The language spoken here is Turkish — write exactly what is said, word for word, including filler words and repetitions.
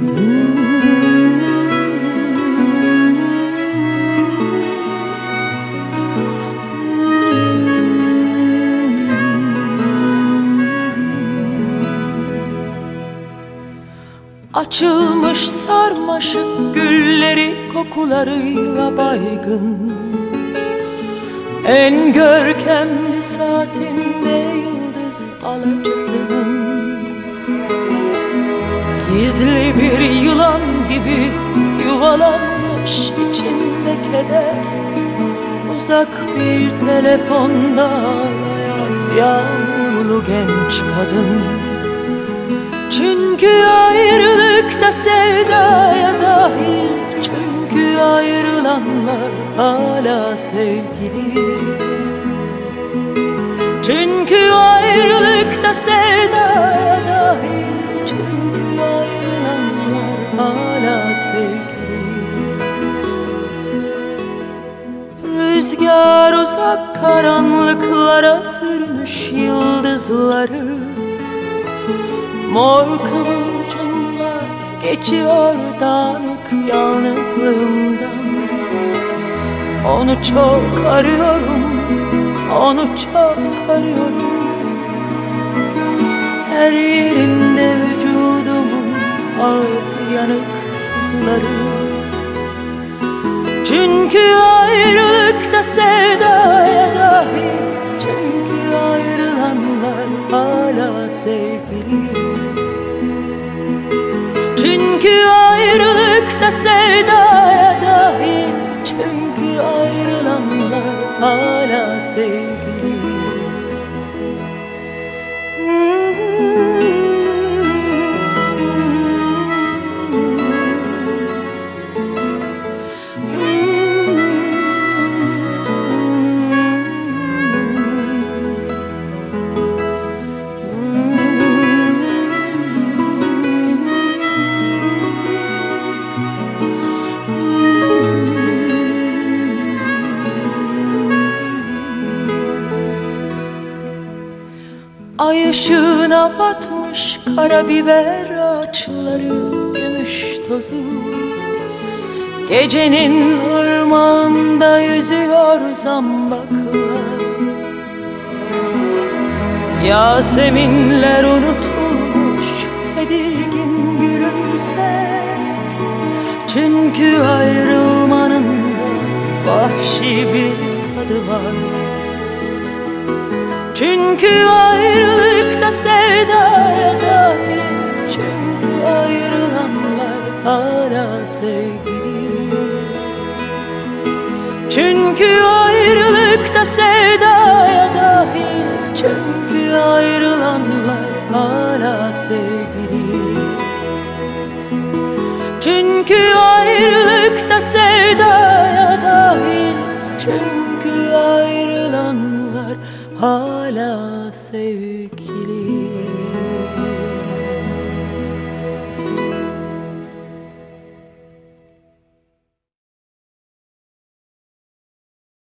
Açılmış sarmaşık gülleri kokularıyla baygın, en görkemli saatinde yıldız alacasının, gizli bir yılan gibi yuvalanmış içimde keder, uzak bir telefonda ağlayan yağmurlu genç kadın. Çünkü ayrılıkta sevdaya dahil, çünkü ayrılanlar hala sevgili. Çünkü ayrılıkta sevdaya dahil, çünkü ayrılanlar hala sevgili. Rüzgar uzak karanlıklara sürmüş yıldızları, mor kıvılcımlar geçiyor dağınık yalnızlığımdan. Onu çok arıyorum, onu çok arıyorum. Her yerinde vücudumun ağır yanık sızıları. Çünkü ayrılıkta sevdaya dahil, çünkü ayrılanlar hala sevgili. Çünkü ayrılıkta sevdaya dahil, çünkü ayrılanlar hala sevgili. Ay ışığına batmış karabiber ağaçları, gümüş tozu. Gecenin ırmağında yüzüyor zambaklar. Yaseminler unutulmuş, tedirgin gülümser. Çünkü ayrılmanın da vahşi bir tadı var. Çünkü ayrılıkta sevdaya dahil, çünkü ayrılanlar hala sevgili. Çünkü ayrılıkta sevdaya dahil, çünkü ayrılanlar hala sevgili. Çünkü ayrılıkta sevdaya dahil, çünkü ayrılanlar hala sevgili.